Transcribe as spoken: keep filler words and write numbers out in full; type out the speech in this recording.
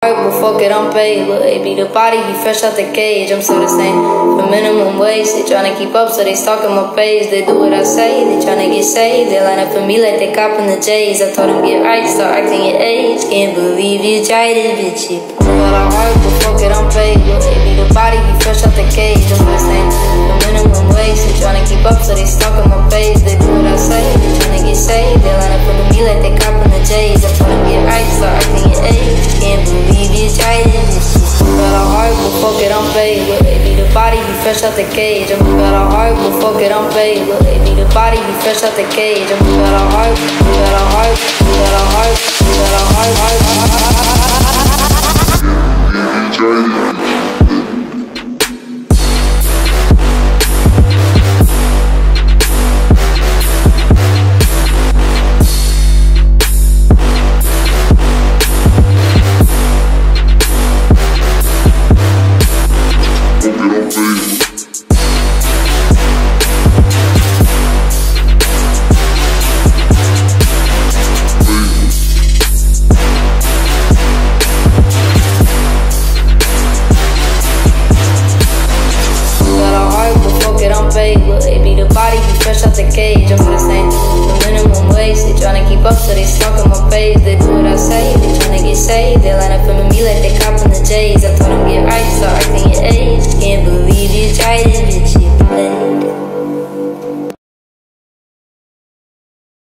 Well, fuck it, I'm paid. Look, A B, the body, he fresh out the cage. I'm still the same. For minimum wage, they tryna keep up, so they stalking my page. They do what I say, they tryna get saved. They line up for me like they copping the J's. I told them get right, start acting your age. Can't believe you tried it, bitch. You but I heart, but fuck it, I'm paid. Look, A B, the body, he fresh out the cage. I'm still the same. For minimum wage, they tryna keep up, so they stalking my page. They do what I say, they tryna get saved. They line up for me like they copping the J's. I told them get right, start acting your age. Can't believe you tried it, bitch. Got a heart, but fuck it, I'm paid. Look, A B, the body, he fresh out the cage. I'm got a heart, but fuck it, I'm paid. Look, A B, the body, he fresh out the cage. I'm got a heart, got a heart, got a heart, got a heart, heart, heart, heart. Look, A B, the body, he fresh out the cage. I'm the same. The minimum wage, they tryna keep up, so they stalking my page. They do what I say, they tryna get saved. They line up for me like they copping the J's. I told them get right, start acting your age. Can't believe you tried it, bitch. You